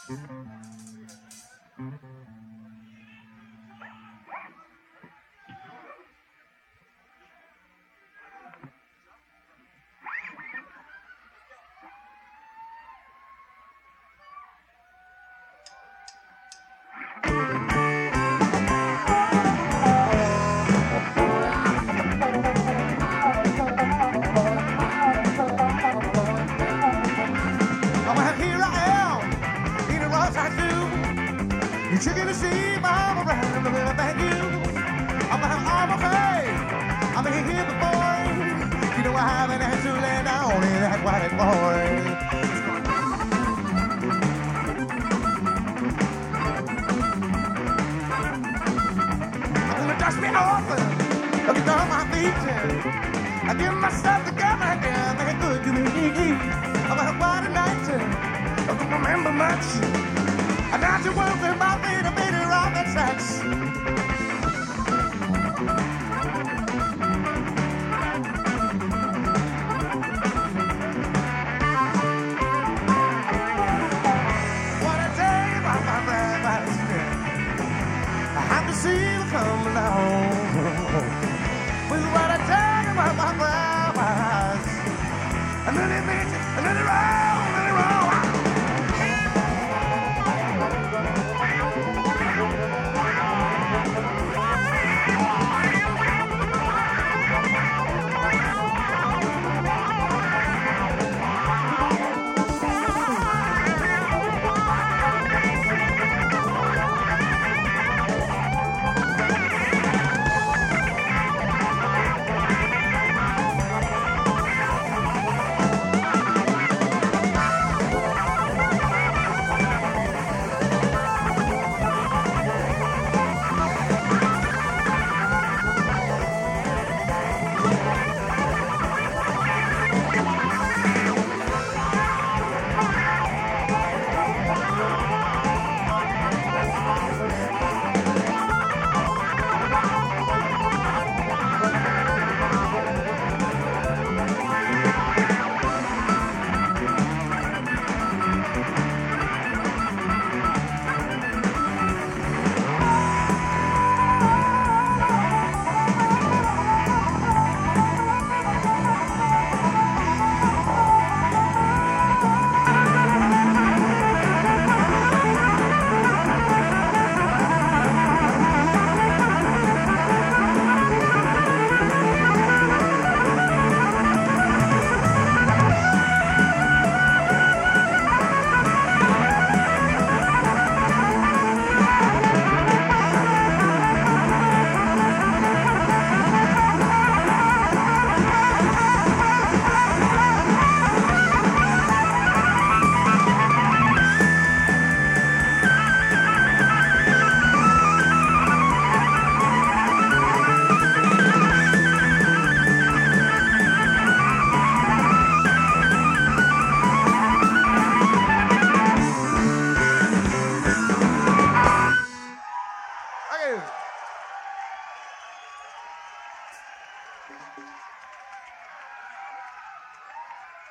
You're gonna see my around, thank you. I'm okay. I'm here before. You know I haven't had to lay down in that white boy. I'm gonna dust me off and get on my feet. I get myself together again, make it good to me. I'm gonna find a night. I don't remember much. I'm not too worried about being a baby rock that tracks. What a day about my rabbits. I have to see you come along. With what a day about my rabbits. And then it